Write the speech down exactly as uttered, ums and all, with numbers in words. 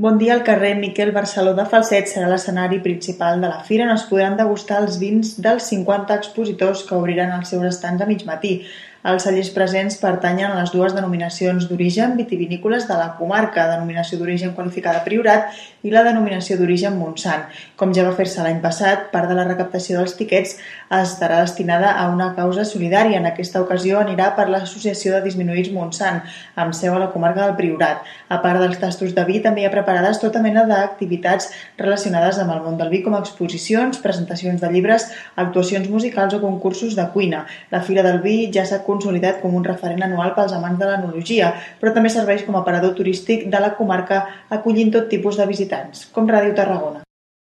Bon dia, el carrer Miquel Barceló de Falset serà l'escenari principal de la fira on es podran degustar els vins dels cinquanta expositors que obriran els seus estands a mig matí. Els cellers presents pertanyen a les dues denominacions d'origen vitivinícoles de la comarca, denominació d'origen qualificada Priorat i la denominació d'origen Montsant. Com ja va fer-se l'any passat, part de la recaptació dels tiquets estarà destinada a una causa solidària. En aquesta ocasió anirà per l'Associació de Disminuïts Montsant, amb seu a la comarca del Priorat. A part dels tastos de vi, també hi ha preparades tota mena d'activitats relacionades amb el món del vi, com exposicions, presentacions de llibres, actuacions musicals o concursos de cuina. La Fira del Vi ja s'ha consolidat com un referent anual pels amants de l'enologia, però també serveix com a aparador turístic de la comarca, acollint tot tipus de visitants, com Ràdio Tarragona.